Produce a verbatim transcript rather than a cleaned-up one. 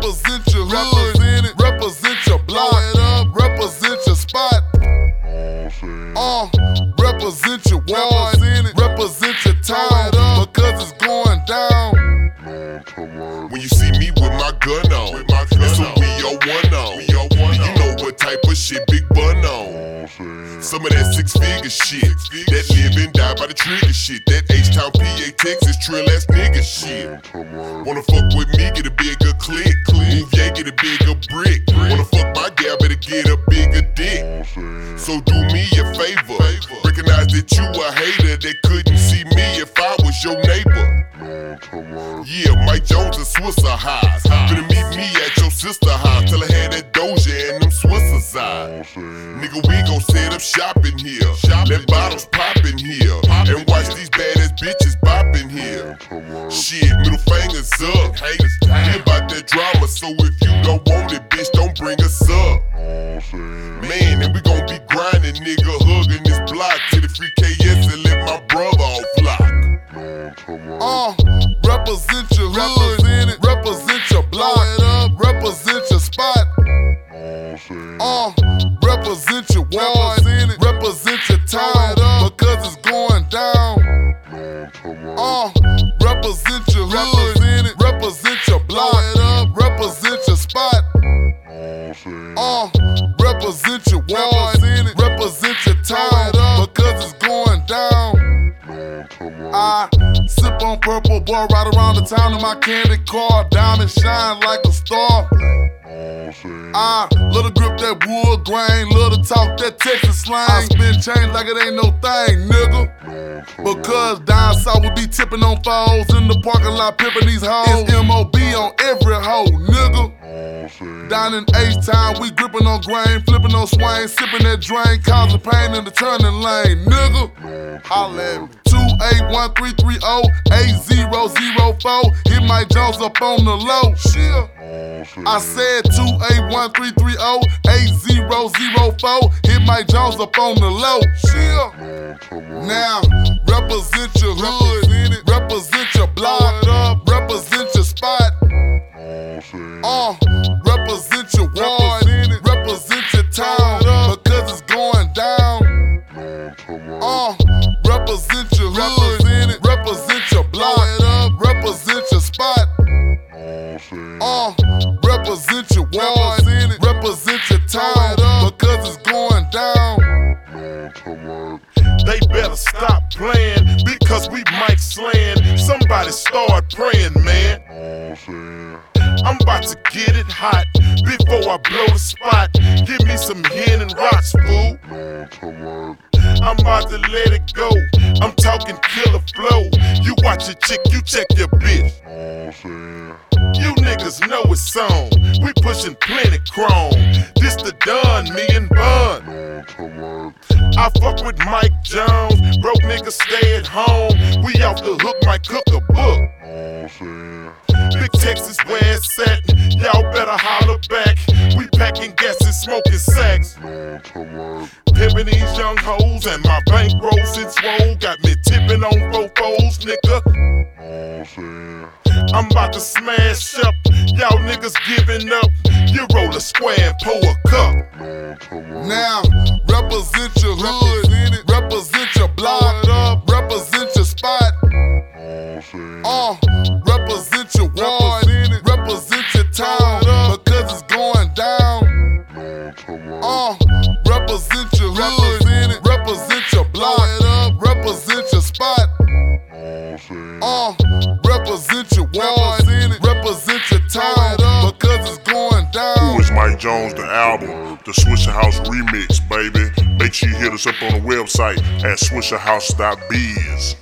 Represent your hood, represent your block, represent your spot. Uh, represent your ward, represent your town, because it's going down. When you see me with my gun on, it's a we all one on. You know what type of shit Big Bun on. Some of that six figure shit, that live and die by the trigger shit, that H-Town P A Texas trill ass nigga shit. Wanna fuck with me, get a bigger click, move yeah, get a bigger brick. Wanna fuck my gal, better get a bigger dick. So do me a favor, recognize that you a hater that couldn't see me if I was your neighbor. Yeah, Mike Jones and Swisser highs. Finna meet me at your sister house. Tell her had that Doja and them Swissers eyes. Nigga, we gon' set up shop in here. Let bottles pop in here. And watch these badass bitches bop in here. Shit, middle fingers up. Haters, hear about that drama. So if you don't want it, bitch, don't bring us up. Man, and we gon' be grinding, nigga, hugging this block to the free K S and let my brother off lock. Uh, represent your hood, represent your block, represent your spot. Uh, represent your ward, represent your town, because it's going down. Uh, represent your hood, represent your block, represent your spot. Uh, represent your ward, represent your town, because it's going down. I sip on purple, boy, ride around the town in my candy car. Diamond shine like a star. I love to grip that wood grain, love to talk that Texas slang. I spin change like it ain't no thing, nigga. Because down south we be tipping on foes, in the parking lot pimping these hoes. It's M O B on every hoe, nigga. Down in H-Town, we gripping on grain, flipping on swing, sipping that drain, causing pain in the turning lane, nigga. Holla at me. two eight one three three zero eight zero zero four. Hit Mike Jones up on the low. Shit. I said two eight one three three zero eight zero zero four. Hit Mike Jones up on the low. Shit. Now, represent your hood, represent your block, represent your spot. Uh, represent your ward, represent your town, because it's going down. Uh, represent your hood, represent your block, represent your spot. Uh, represent your ward, represent your town, because it's going down. They better stop playing, because we might slaying. Somebody start praying, man. I'm about to get it hot before I blow the spot. Give me some hen and rocks, fool. I'm about to let it go. I'm talking killer flow. You watch your chick, you check your bitch. You niggas know it's on. We pushing plenty chrome. This the done, me and Bun. I fuck with Mike Jones. Broke niggas stay at home. We off the hook, might cook a book. Big Texas where it's at. Y'all better holler back. We packing gas and smoking sacks. Pimping these young hoes and my bankrolls and swole. Got me tipping on fofos, nigga. I'm about to smash up. Y'all niggas giving up. You roll a square and pour a cup. Now, represent your hood, represent your block, represent your spot. Uh, represent your ward, represent your town, because it's going down. Uh, represent your hood, represent your block, represent your spot. Uh, represent your ward, represent your town, because it's going down. Who is Mike Jones, the album, the Swisher House remix, baby. Make sure you hit us up on the website at swisher house dot biz.